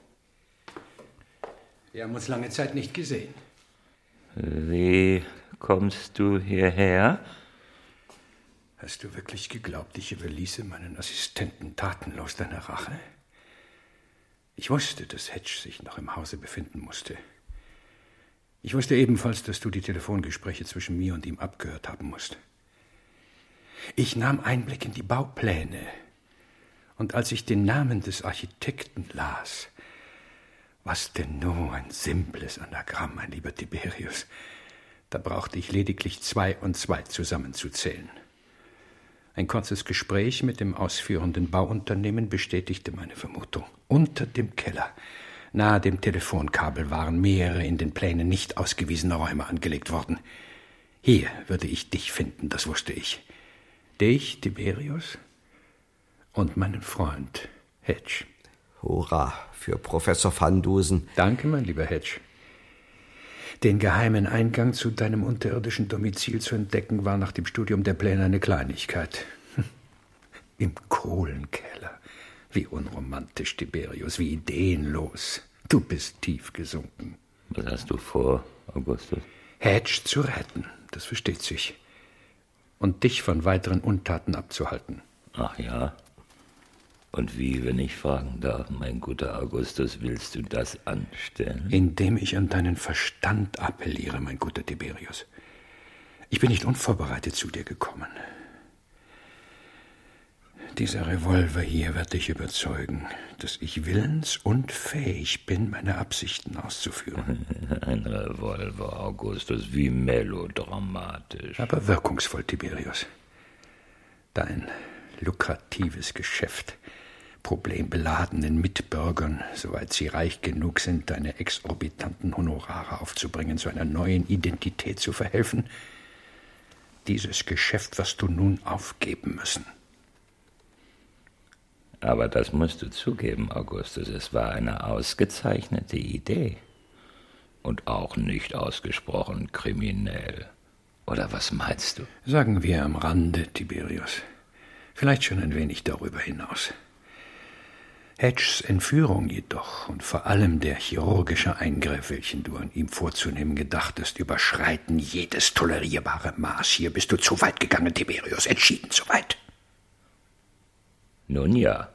Wir haben uns lange Zeit nicht gesehen. Wie kommst du hierher? Hast du wirklich geglaubt, ich überließe meinen Assistenten tatenlos deiner Rache? Ich wusste, dass Hedge sich noch im Hause befinden musste. Ich wusste ebenfalls, dass du die Telefongespräche zwischen mir und ihm abgehört haben musst. Ich nahm Einblick in die Baupläne. Und als ich den Namen des Architekten las, was denn nur ein simples Anagramm, mein lieber Tiberius, da brauchte ich lediglich zwei und zwei zusammenzuzählen. Ein kurzes Gespräch mit dem ausführenden Bauunternehmen bestätigte meine Vermutung. Unter dem Keller, nahe dem Telefonkabel, waren mehrere in den Plänen nicht ausgewiesene Räume angelegt worden. Hier würde ich dich finden, das wusste ich. Dich, Tiberius, und meinen Freund, Hedge. Hurra für Professor Van Dusen. Danke, mein lieber Hedge. Den geheimen Eingang zu deinem unterirdischen Domizil zu entdecken, war nach dem Studium der Pläne eine Kleinigkeit. Im Kohlenkeller. Wie unromantisch, Tiberius, wie ideenlos. Du bist tief gesunken. Was hast du vor, Augustus? Hedge zu retten, das versteht sich. Und dich von weiteren Untaten abzuhalten. Ach ja. Und wie, wenn ich fragen darf, mein guter Augustus, willst du das anstellen? Indem ich an deinen Verstand appelliere, mein guter Tiberius. Ich bin nicht unvorbereitet zu dir gekommen. Dieser Revolver hier wird dich überzeugen, dass ich willens und fähig bin, meine Absichten auszuführen. Ein Revolver, Augustus, wie melodramatisch. Aber wirkungsvoll, Tiberius. Dein lukratives Geschäft, problembeladenen Mitbürgern, soweit sie reich genug sind, deine exorbitanten Honorare aufzubringen, zu einer neuen Identität zu verhelfen. Dieses Geschäft wirst du nun aufgeben müssen. Aber das musst du zugeben, Augustus, es war eine ausgezeichnete Idee. Und auch nicht ausgesprochen kriminell. Oder was meinst du? Sagen wir am Rande, Tiberius. Vielleicht schon ein wenig darüber hinaus. Hedges Entführung jedoch und vor allem der chirurgische Eingriff, welchen du an ihm vorzunehmen gedachtest, überschreiten jedes tolerierbare Maß. Hier bist du zu weit gegangen, Tiberius, entschieden zu weit. Nun ja.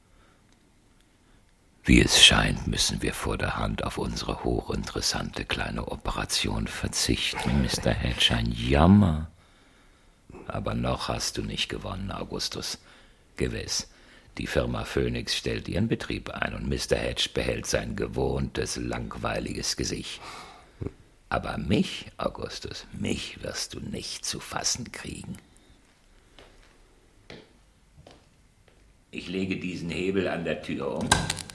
Wie es scheint, müssen wir vor der Hand auf unsere hochinteressante kleine Operation verzichten, Mister Hedge. Ein Jammer. Aber noch hast du nicht gewonnen, Augustus. Gewiss. Die Firma Phoenix stellt ihren Betrieb ein und Mister Hedge behält sein gewohntes, langweiliges Gesicht. Aber mich, Augustus, mich wirst du nicht zu fassen kriegen. Ich lege diesen Hebel an der Tür um.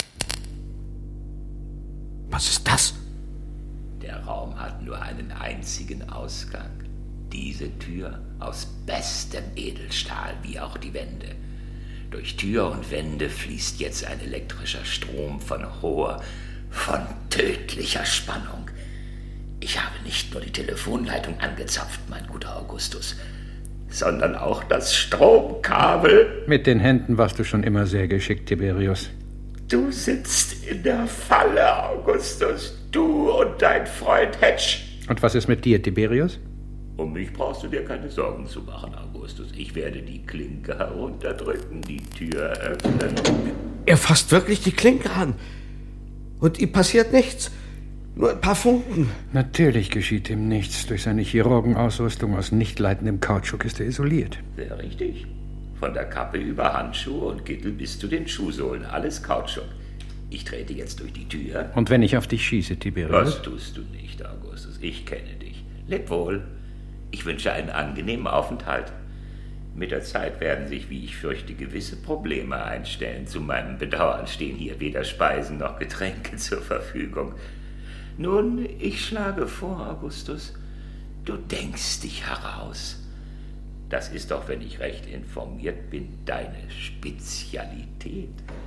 Was ist das? Der Raum hat nur einen einzigen Ausgang. Diese Tür aus bestem Edelstahl, wie auch die Wände. Durch Tür und Wände fließt jetzt ein elektrischer Strom von hoher, von tödlicher Spannung. Ich habe nicht nur die Telefonleitung angezapft, mein guter Augustus, sondern auch das Stromkabel. Mit den Händen warst du schon immer sehr geschickt, Tiberius. Du sitzt in der Falle, Augustus, du und dein Freund Hedge. Und was ist mit dir, Tiberius? Um mich brauchst du dir keine Sorgen zu machen, Augustus. Ich werde die Klinke herunterdrücken, die Tür öffnen. Er fasst wirklich die Klinke an. Und ihm passiert nichts. Nur ein paar Funken. Natürlich geschieht ihm nichts. Durch seine Chirurgenausrüstung aus nicht leitendem Kautschuk ist er isoliert. Sehr richtig. Von der Kappe über Handschuhe und Kittel bis zu den Schuhsohlen. Alles Kautschuk. Ich trete jetzt durch die Tür. Und wenn ich auf dich schieße, Tiberius? Das tust du nicht, Augustus. Ich kenne dich. Leb wohl. Ich wünsche einen angenehmen Aufenthalt. Mit der Zeit werden sich, wie ich fürchte, gewisse Probleme einstellen. Zu meinem Bedauern stehen hier weder Speisen noch Getränke zur Verfügung. Nun, ich schlage vor, Augustus, du denkst dich heraus. Das ist doch, wenn ich recht informiert bin, deine Spezialität.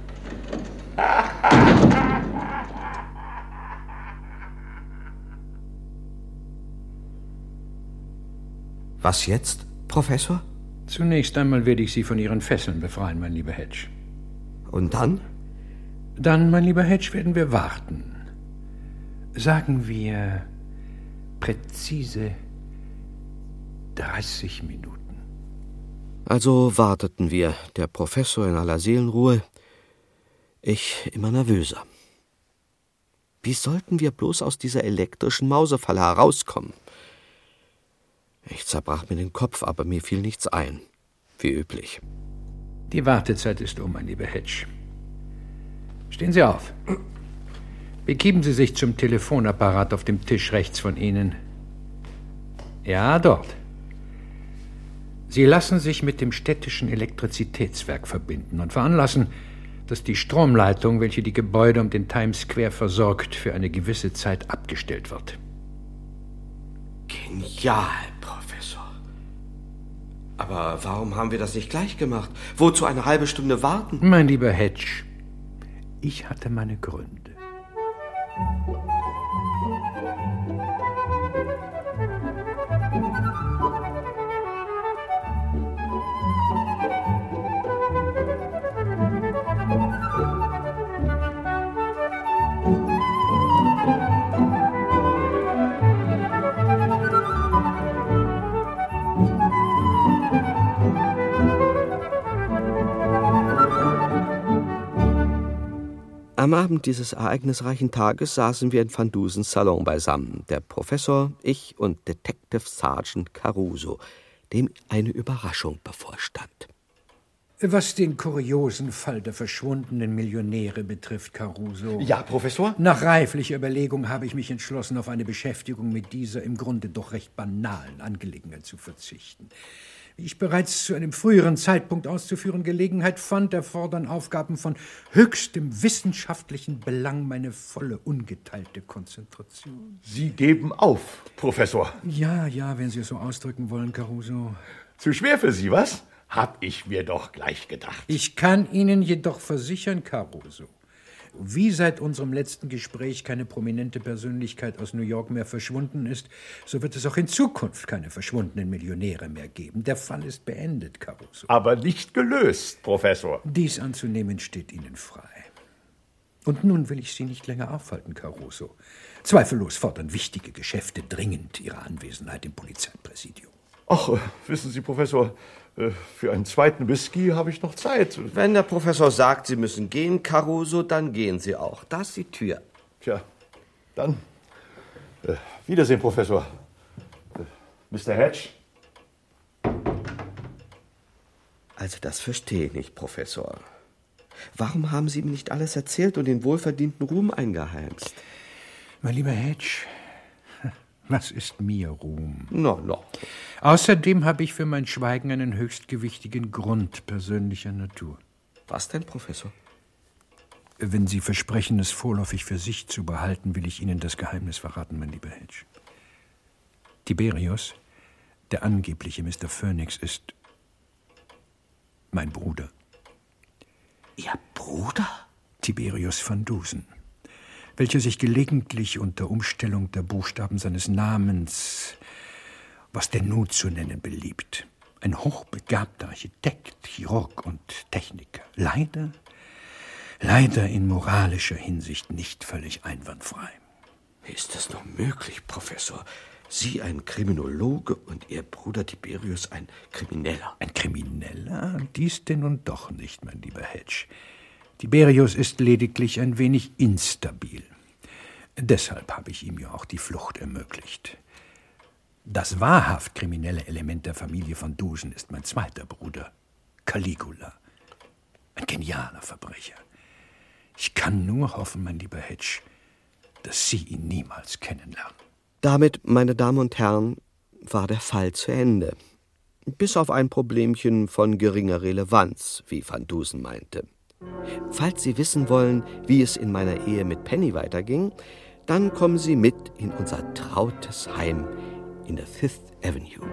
Was jetzt, Professor? Zunächst einmal werde ich Sie von Ihren Fesseln befreien, mein lieber Hedge. Und dann? Dann, mein lieber Hedge, werden wir warten. Sagen wir präzise dreißig Minuten. Also warteten wir, der Professor in aller Seelenruhe, ich immer nervöser. Wie sollten wir bloß aus dieser elektrischen Mausefalle herauskommen? Ich zerbrach mir den Kopf, aber mir fiel nichts ein, wie üblich. Die Wartezeit ist um, mein lieber Hedge. Stehen Sie auf. Begeben Sie sich zum Telefonapparat auf dem Tisch rechts von Ihnen. Ja, dort. Sie lassen sich mit dem städtischen Elektrizitätswerk verbinden und veranlassen, dass die Stromleitung, welche die Gebäude um den Times Square versorgt, für eine gewisse Zeit abgestellt wird. Genial, Professor. Aber warum haben wir das nicht gleich gemacht? Wozu eine halbe Stunde warten? Mein lieber Hedge, ich hatte meine Gründe. Am Abend dieses ereignisreichen Tages saßen wir in Van Dusens Salon beisammen, der Professor, ich und Detective Sergeant Caruso, dem eine Überraschung bevorstand. Was den kuriosen Fall der verschwundenen Millionäre betrifft, Caruso. Ja, Professor? Nach reiflicher Überlegung habe ich mich entschlossen, auf eine Beschäftigung mit dieser im Grunde doch recht banalen Angelegenheit zu verzichten. Wie ich bereits zu einem früheren Zeitpunkt auszuführen Gelegenheit fand, erfordern Aufgaben von höchstem wissenschaftlichen Belang meine volle, ungeteilte Konzentration. Sie geben auf, Professor. Ja, ja, wenn Sie es so ausdrücken wollen, Caruso. Zu schwer für Sie, was? Hab ich mir doch gleich gedacht. Ich kann Ihnen jedoch versichern, Caruso, wie seit unserem letzten Gespräch keine prominente Persönlichkeit aus New York mehr verschwunden ist, so wird es auch in Zukunft keine verschwundenen Millionäre mehr geben. Der Fall ist beendet, Caruso. Aber nicht gelöst, Professor. Dies anzunehmen steht Ihnen frei. Und nun will ich Sie nicht länger aufhalten, Caruso. Zweifellos fordern wichtige Geschäfte dringend Ihre Anwesenheit im Polizeipräsidium. Ach, äh, wissen Sie, Professor, äh, für einen zweiten Whisky habe ich noch Zeit. Wenn der Professor sagt, Sie müssen gehen, Caruso, dann gehen Sie auch. Da ist die Tür. Tja, dann äh, Wiedersehen, Professor. Äh, Mister Hedge? Also das verstehe ich nicht, Professor. Warum haben Sie ihm nicht alles erzählt und den wohlverdienten Ruhm eingeheimst? Mein lieber Hedge, was ist mir Ruhm? No, no. Außerdem habe ich für mein Schweigen einen höchst gewichtigen Grund persönlicher Natur. Was denn, Professor? Wenn Sie versprechen, es vorläufig für sich zu behalten, will ich Ihnen das Geheimnis verraten, mein lieber Hedge. Tiberius, der angebliche Mister Phoenix, ist mein Bruder. Ihr Bruder? Tiberius van Dusen, welcher sich gelegentlich unter Umstellung der Buchstaben seines Namens, was denn nun zu nennen beliebt, ein hochbegabter Architekt, Chirurg und Techniker. Leider, leider in moralischer Hinsicht nicht völlig einwandfrei. Wie ist das nur möglich, Professor? Sie ein Kriminologe und Ihr Bruder Tiberius ein Krimineller. Ein Krimineller? Dies denn nun doch nicht, mein lieber Hedge. Tiberius ist lediglich ein wenig instabil. Deshalb habe ich ihm ja auch die Flucht ermöglicht. Das wahrhaft kriminelle Element der Familie von Dusen ist mein zweiter Bruder, Caligula. Ein genialer Verbrecher. Ich kann nur hoffen, mein lieber Hedge, dass Sie ihn niemals kennenlernen. Damit, meine Damen und Herren, war der Fall zu Ende. Bis auf ein Problemchen von geringer Relevanz, wie Van Dusen meinte. Falls Sie wissen wollen, wie es in meiner Ehe mit Penny weiterging, dann kommen Sie mit in unser trautes Heim in der Fifth Avenue.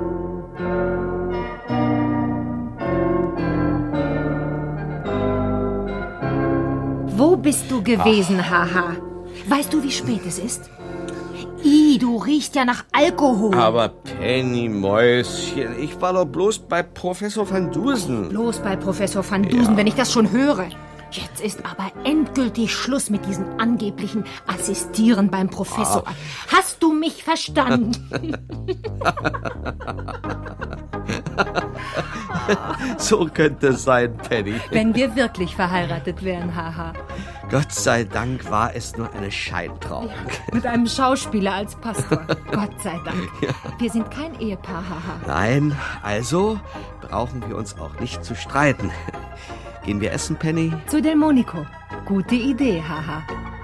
Wo bist du gewesen, Haha? Weißt du, wie spät es ist? Ih, du riechst ja nach Alkohol. Aber Penny, Mäuschen, ich war doch bloß bei Professor Van Dusen. Bloß bei Professor Van Dusen, ja. Wenn ich das schon höre. Jetzt ist aber endgültig Schluss mit diesem angeblichen Assistieren beim Professor. Ah. Hast du mich verstanden? So könnte es sein, Penny. Wenn wir wirklich verheiratet wären, Haha. Gott sei Dank war es nur eine Scheintrauung. Ja, mit einem Schauspieler als Pastor. Gott sei Dank. Ja. Wir sind kein Ehepaar, Haha. Nein, also brauchen wir uns auch nicht zu streiten. Gehen wir essen, Penny? Zu Delmonico. Gute Idee, Haha.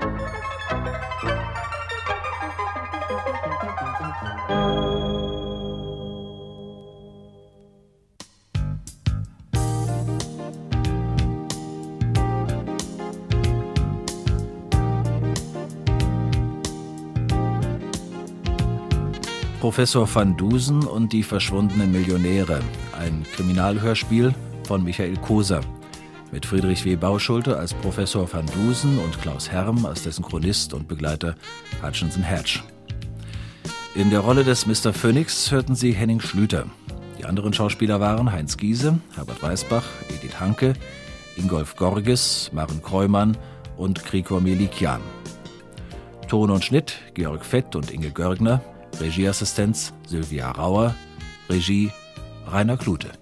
Professor Van Dusen und die verschwundenen Millionäre. Ein Kriminalhörspiel von Michael Koser. Mit Friedrich W. Bauschulte als Professor Van Dusen und Klaus Herm als dessen Chronist und Begleiter Hutchinson Hedge. In der Rolle des Mister Phoenix hörten Sie Henning Schlüter. Die anderen Schauspieler waren Heinz Giese, Herbert Weißbach, Edith Hanke, Ingolf Gorges, Maren Kreumann und Krikor Melikian. Ton und Schnitt Georg Fett und Inge Görgner. Regieassistenz Sylvia Rauer, Regie Rainer Klute.